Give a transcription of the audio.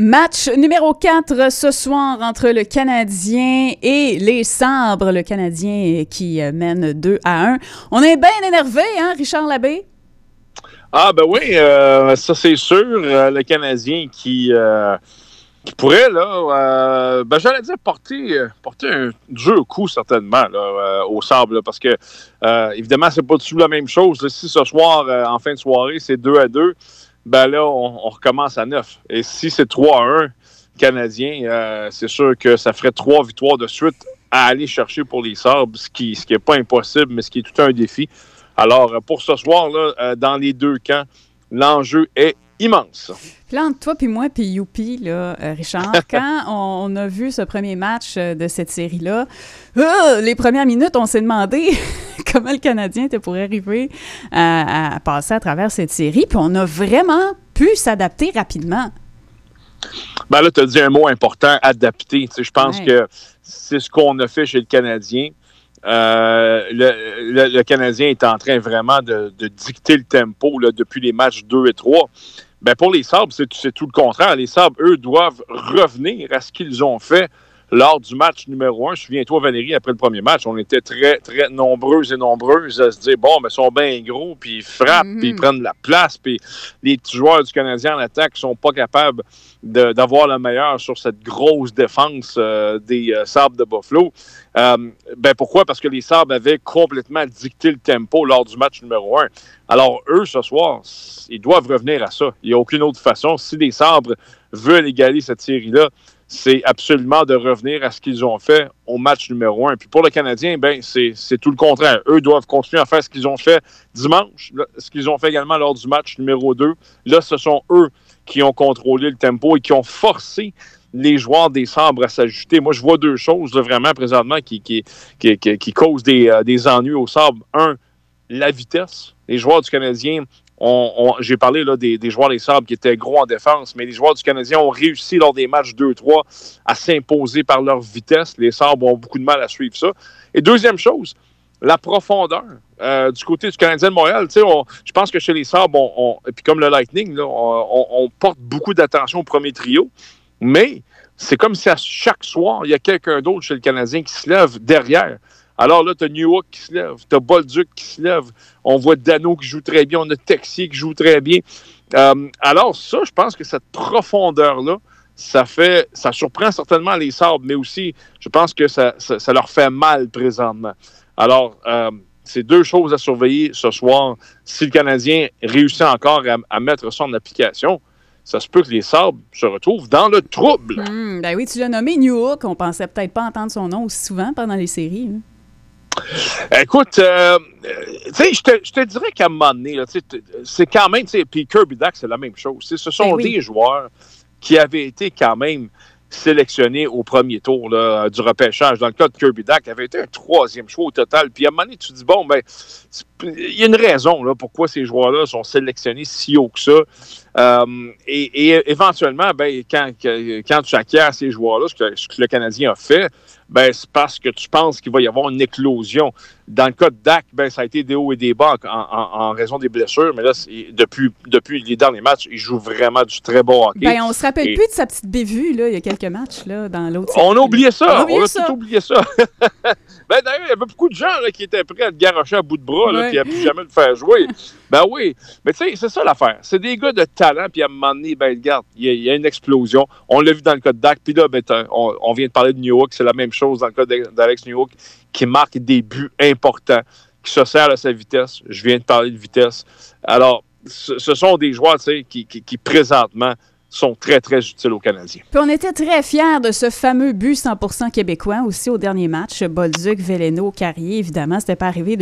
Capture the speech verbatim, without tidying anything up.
Match numéro quatre ce soir entre le Canadien et les Sabres. Le Canadien qui mène deux à un. On est bien énervé, hein, Richard Labbé? Ah ben oui, euh, ça c'est sûr. Euh, le Canadien qui, euh, qui pourrait, là, euh, ben j'allais dire porter, porter un dur coup certainement là, euh, au Sabres. Là, parce que, euh, évidemment, c'est pas tout la même chose. Là. Si ce soir, euh, en fin de soirée, c'est deux à deux, ben là, on, on recommence à neuf. Et si c'est trois à un Canadien, euh, c'est sûr que ça ferait trois victoires de suite à aller chercher pour les Sabres, ce qui ce qui est pas impossible, mais ce qui est tout un défi. Alors, pour ce soir, là, euh, dans les deux camps, l'enjeu est immense. Puis là, entre toi puis moi puis Youpi, là, euh, Richard, quand on, on a vu ce premier match euh, de cette série-là, euh, les premières minutes, on s'est demandé comment le Canadien était pour arriver à, à passer à travers cette série. Puis on a vraiment pu s'adapter rapidement. Ben là, tu as dit un mot important, adapter. Tu sais, je pense ouais. que c'est ce qu'on a fait chez le Canadien. Euh, le, le, le Canadien est en train vraiment de, de dicter le tempo là, depuis les matchs deux et trois. Ben pour les Sabres, c'est, c'est tout le contraire. Les Sabres, eux, doivent revenir à ce qu'ils ont fait lors du match numéro un. Souviens-toi, Valérie, après le premier match, on était très, très nombreuses et nombreuses à se dire, bon, ben, ils sont bien gros, puis ils frappent, mm-hmm. puis ils prennent de la place, puis les petits joueurs du Canadien en attaque sont pas capables de, d'avoir le meilleur sur cette grosse défense euh, des euh, Sabres de Buffalo. Euh, ben pourquoi? Parce que les Sabres avaient complètement dicté le tempo lors du match numéro un. Alors, eux, ce soir, ils doivent revenir à ça. Il n'y a aucune autre façon. Si les Sabres veulent égaler cette série-là, c'est absolument de revenir à ce qu'ils ont fait au match numéro un. Puis pour le Canadien, ben c'est, c'est tout le contraire. Eux doivent continuer à faire ce qu'ils ont fait dimanche, là, ce qu'ils ont fait également lors du match numéro deux. Là, ce sont eux qui ont contrôlé le tempo et qui ont forcé les joueurs des Sabres à s'ajuster. Moi, je vois deux choses là, vraiment présentement qui, qui, qui, qui, qui causent des, euh, des ennuis aux Sabres. Un, la vitesse. Les joueurs du Canadien, on, on, j'ai parlé là, des, des joueurs des Sabres qui étaient gros en défense, mais les joueurs du Canadien ont réussi lors des matchs deux trois à s'imposer par leur vitesse. Les Sabres ont beaucoup de mal à suivre ça. Et deuxième chose, la profondeur. Euh, du côté du Canadien de Montréal, on, je pense que chez les Sabres, on, on, et puis comme le Lightning, là, on, on, on porte beaucoup d'attention au premier trio. Mais c'est comme si à chaque soir, il y a quelqu'un d'autre chez le Canadien qui se lève derrière. Alors là, tu as Newhook qui se lève, tu as Bolduc qui se lève, on voit Dano qui joue très bien, on a Texier qui joue très bien. Euh, alors ça, je pense que cette profondeur-là, ça fait, ça surprend certainement les Sabres, mais aussi, je pense que ça, ça, ça leur fait mal présentement. Alors, euh, c'est deux choses à surveiller ce soir. Si le Canadien réussit encore à, à mettre ça en application, ça se peut que les Sabres se retrouvent dans le trouble. Mmh, ben oui, tu l'as nommé Newhook. On pensait peut-être pas entendre son nom aussi souvent pendant les séries. Hein. Écoute, euh, tu sais, je te, je te dirais qu'à un moment donné, là, c'est quand même, puis Kirby Dach, c'est la même chose. T'sais, ce sont ben oui. des joueurs qui avaient été quand même sélectionnés au premier tour là, du repêchage. Dans le cas de Kirby Dach, avait été un troisième choix au total. Puis à un moment donné, tu te dis, bon, ben, il y a une raison là, pourquoi ces joueurs-là sont sélectionnés si haut que ça. Euh, et, et éventuellement, ben, quand, quand tu acquiers ces joueurs-là, ce que, ce que le Canadien a fait, ben, c'est parce que tu penses qu'il va y avoir une éclosion. Dans le cas de Dach, ben, ça a été des hauts et des bas en, en, en raison des blessures, mais là, depuis, depuis les derniers matchs, il joue vraiment du très bon hockey. Ben, on se rappelle et... plus de sa petite bévue, là, il y a quelques matchs, là, dans l'autre On a oublié ça, on a, oublié on a ça. tout oublié ça. Ben, d'ailleurs, il y avait beaucoup de gens là, qui étaient prêts à te garocher à bout de bras, là, puis à plus jamais le faire jouer. Ben oui, mais tu sais, c'est ça l'affaire. C'est des gars de talent, puis à un moment donné, ben regarde, il y, y a une explosion. On l'a vu dans le cas de Dach, puis là, ben, on, on vient de parler de Newhook, c'est la même chose dans le cas d'Alex Newhook, qui marque des buts importants, qui se sert à sa vitesse. Je viens de parler de vitesse. Alors, ce, ce sont des joueurs, tu sais, qui, qui, qui présentement sont très, très utiles aux Canadiens. Puis on était très fiers de ce fameux but cent pour cent québécois aussi au dernier match. Bolduc, Veleno, Carrier, évidemment, c'était pas arrivé de